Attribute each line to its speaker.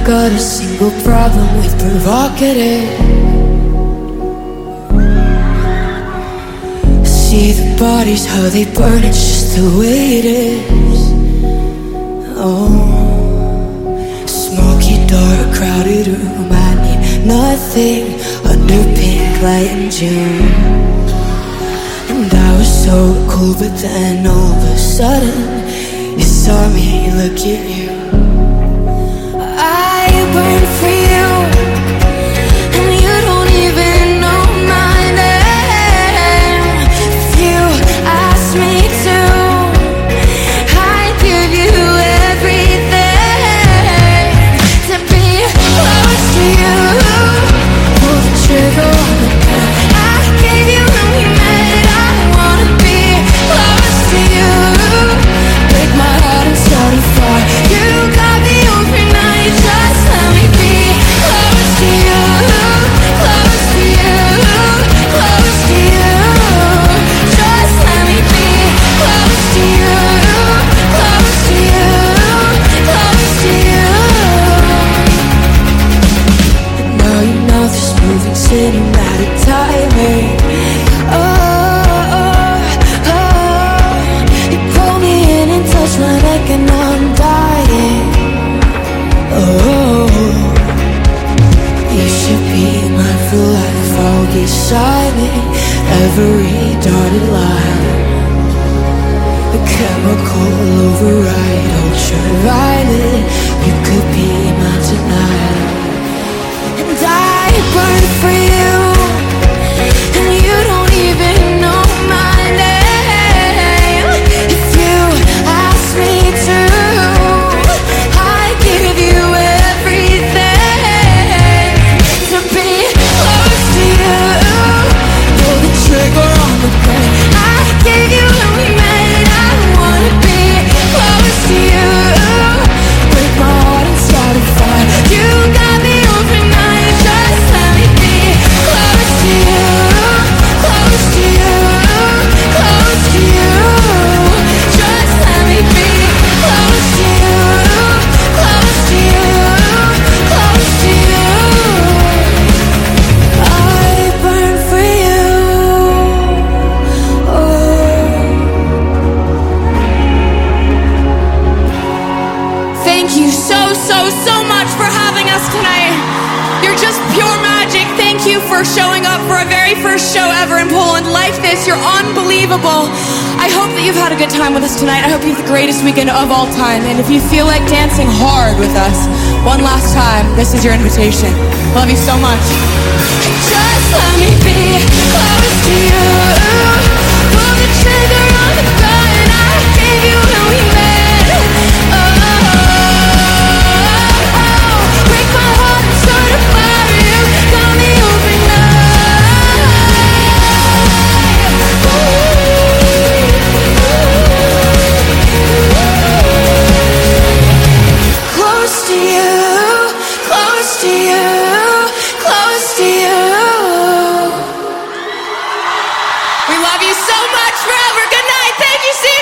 Speaker 1: got a single problem with provocative. See the bodies, how they burn, it's just the way it is. Oh, smoky, dark, crowded room, I need nothing under pink light in June. And I was so cool, but then all of a sudden you saw me, look at you. I burn for you, and you don't even know my name. If you ask me to, I'd give you everything to be close to you. Pull the trigger on the gun I gave you when we met. I wanna be close to you. Break my heart and start a fire. You got me overnight. Just let me be close to you, close to you, close to you. Just let me be close to you, close to you, close to you. And now your mouth is moving, cinematic timing. You pull me in and touch my neck and I'm dying. You should be mindful life, I'll be silent. Every dotted line, a chemical override, ultraviolet. You could be mine tonight. And I burn for you, and you don't even know my name. If you ask me to, I give you everything to be close to you. Pull the trigger on the gun I gave you when we met. I wanna be close to you. Break my heart and start a fire. You got me overnight. Just let me be close to you, close to you, close to you. Just let me be close to you, close to you, close to you. I burn for you. Thank you so much for having us tonight. You're just pure magic. Thank you for showing up for our very first show ever in Poland like this. You're unbelievable. I hope that you've had a good time with us tonight. I hope you have the greatest weekend of all time. And if you feel like dancing hard with us one last time, this is your invitation. Love you so much. Just let me be close to you. Pull the trigger on the gun I gave you when we met. Break my heart and start a fire. You got me close to you, close to you, close to you. We love you so much forever. Good night. Thank you. See you.